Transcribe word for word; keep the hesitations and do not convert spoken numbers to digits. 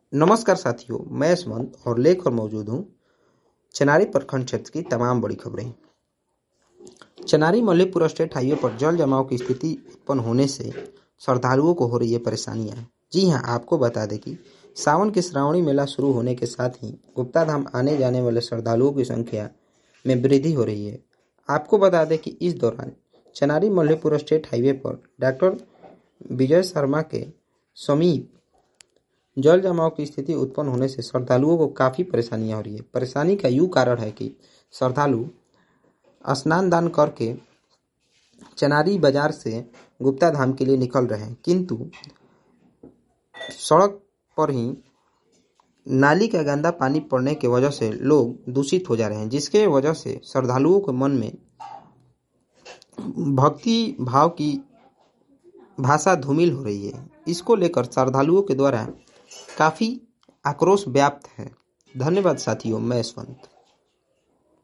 नमस्कार साथियों, मैं यशवंत और लेकर मौजूद हूँ चनारी प्रखंड क्षेत्र की तमाम बड़ी खबरें। चनारी मल्लीपुर स्टेट हाईवे पर जल जमाव की स्थिति उत्पन्न होने से श्रद्धालुओं को हो रही है परेशानियां। जी हां, आपको बता दें कि सावन के श्रावणी मेला शुरू होने के साथ ही गुप्ता धाम आने जाने वाले श्रद्धालुओं की संख्या में वृद्धि हो रही है। आपको बता दें कि इस दौरान चनारी मल्लीपुर स्टेट हाईवे पर डॉक्टर विजय शर्मा के समीप जल जमाव की स्थिति उत्पन्न होने से श्रद्धालुओं को काफ़ी परेशानियां हो रही है। परेशानी का यूँ कारण है कि श्रद्धालु स्नान दान करके चनारी बाजार से गुप्ता धाम के लिए निकल रहे हैं, किंतु सड़क पर ही नाली का गंदा पानी पड़ने की वजह से लोग दूषित हो जा रहे हैं, जिसके वजह से श्रद्धालुओं के मन में भक्ति भाव की भाषा धूमिल हो रही है। इसको लेकर श्रद्धालुओं के द्वारा काफ़ी आक्रोश व्याप्त है। धन्यवाद साथियों, मैं यशवंत।